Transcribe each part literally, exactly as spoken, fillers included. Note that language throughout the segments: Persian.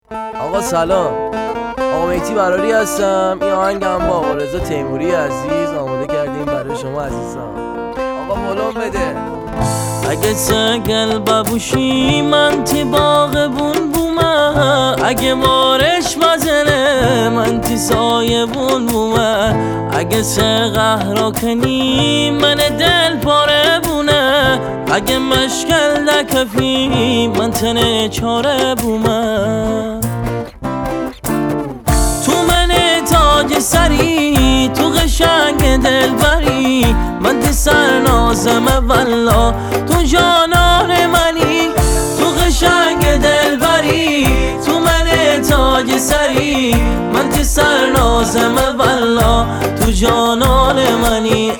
آقا سلام، آقا مهدی براری هستم. این آهنگم با آقا رضا تیموری عزیز آماده کردیم برای شما عزیزان. آقا مولون بده. اگه سگل ببوشی من تی باغ بون بومه، اگه بارش مزنه من تی سایه بون بومه، اگه سه را کنی من دل پاره بونه، اگه مشکل دکفی من تنه چاره بومه. تو من تاج سری تو قشنگ دل بری، من تی سر نازم والله تو جانان منی، تو قشنگ دل بری تو من تاج سری، من تی سر نازم والله تو جانان منی.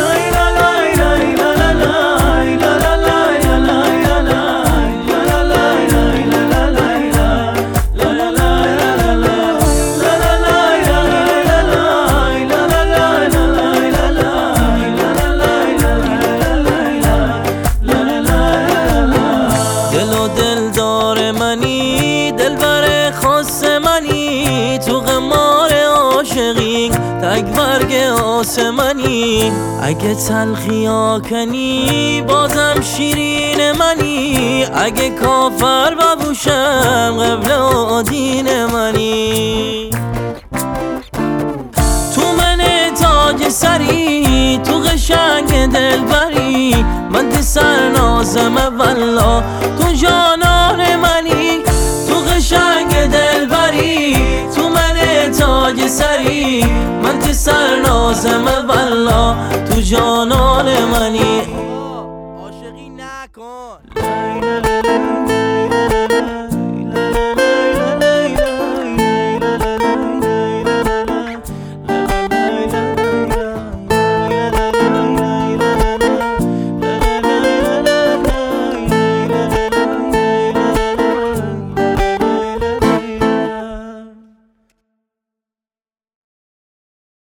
دلدار منی دلبر خاص منی، تو قمار عاشقی تک برگ آسمانی، اگه تلخیا کنی بازم شیرین منی، اگه کافر ببوشم قبل آدین منی. تو من تاج سری تو قشنگ دلبری، من تی سر نازم والله تو جانان منی، تو قشنگ دلبری تو من تاج سری، من تی سر نازم والله تو جانان منی. عاشقی نکن.